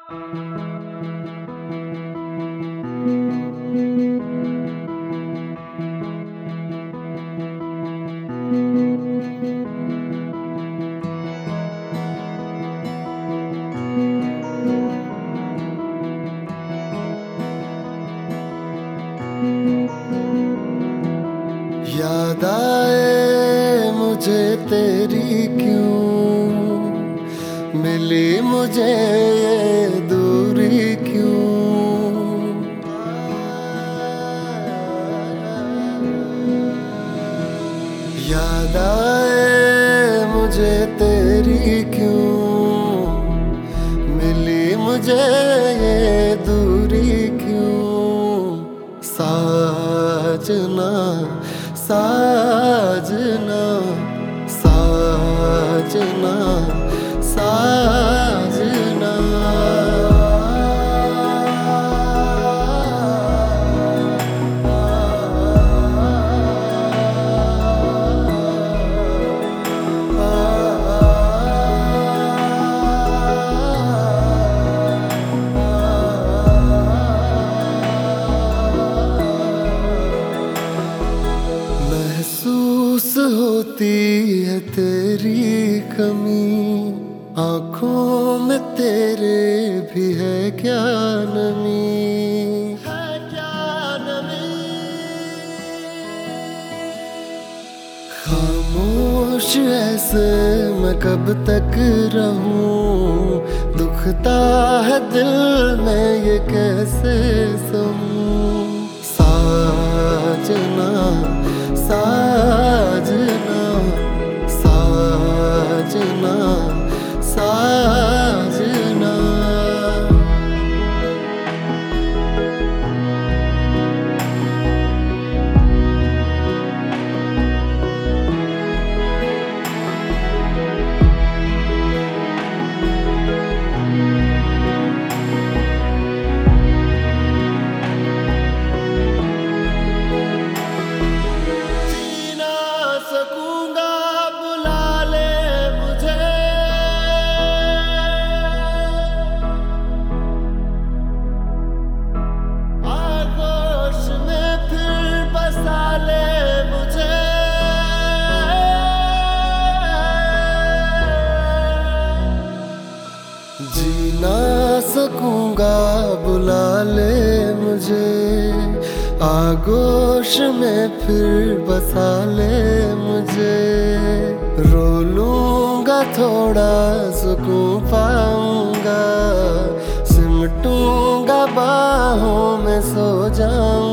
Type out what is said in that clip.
याद आए मुझे तेरी क्यों, मिली मुझे ये दूरी क्यों। याद आए मुझे तेरी क्यों, मिली मुझे ये दूरी क्यों। साजना साजना साजना साजना। महसूस होती है तेरी कमी, आँखों में तेरे भी है क्या नमी, है क्या नमी। खामोश ऐसे मैं कब तक रहूं, दुखता है दिल में ये कैसे सहूं। साजना साजना साजना साजना। जी ना सकूंगा बुला ले मुझे, आगोश में फिर बसा ले मुझे। रो लूंगा थोड़ा सुकून पाऊंगा, सिमटूंगा बाहों में सो जाऊंगा।